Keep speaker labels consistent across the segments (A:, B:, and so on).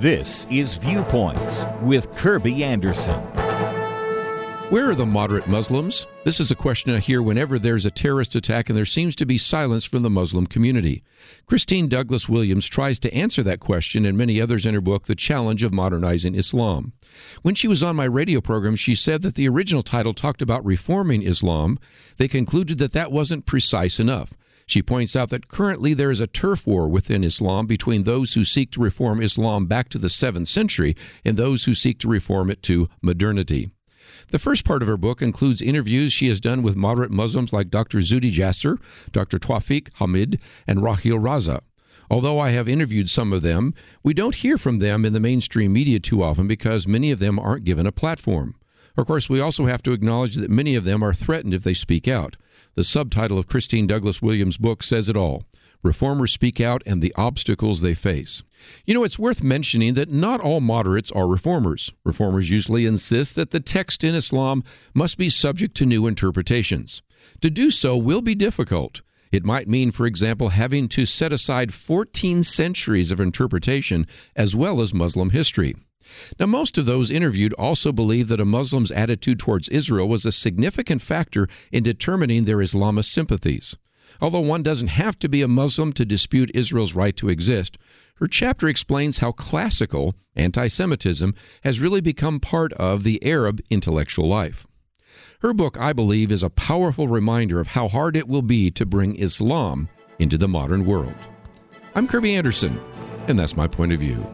A: This is Viewpoints with Kirby Anderson.
B: Where are the moderate Muslims? This is a question I hear whenever there's a terrorist attack and there seems to be silence from the Muslim community. Christine Douglas Williams tries to answer that question and many others in her book, The Challenge of Modernizing Islam. When she was on my radio program, she said that the original title talked about reforming Islam. They concluded that that wasn't precise enough. She points out that currently there is a turf war within Islam between those who seek to reform Islam back to the 7th century and those who seek to reform it to modernity. The first part of her book includes interviews she has done with moderate Muslims like Dr. Zuhdi Jasser, Dr. Tawfiq Hamid, and Rahil Raza. Although I have interviewed some of them, we don't hear from them in the mainstream media too often because many of them aren't given a platform. Of course, we also have to acknowledge that many of them are threatened if they speak out. The subtitle of Christine Douglas Williams' book says it all: Reformers Speak Out and the Obstacles They Face. You know, it's worth mentioning that not all moderates are reformers. Reformers usually insist that the text in Islam must be subject to new interpretations. To do so will be difficult. It might mean, for example, having to set aside 14 centuries of interpretation as well as Muslim history. Now, most of those interviewed also believe that a Muslim's attitude towards Israel was a significant factor in determining their Islamist sympathies. Although one doesn't have to be a Muslim to dispute Israel's right to exist, her chapter explains how classical anti-Semitism has really become part of the Arab intellectual life. Her book, I believe, is a powerful reminder of how hard it will be to bring Islam into the modern world. I'm Kirby Anderson, and that's my point of view.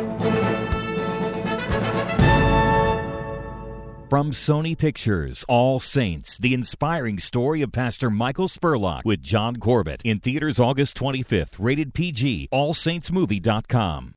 A: From Sony Pictures, All Saints, the inspiring story of Pastor Michael Spurlock with John Corbett. In theaters August 25th, rated PG, allsaintsmovie.com.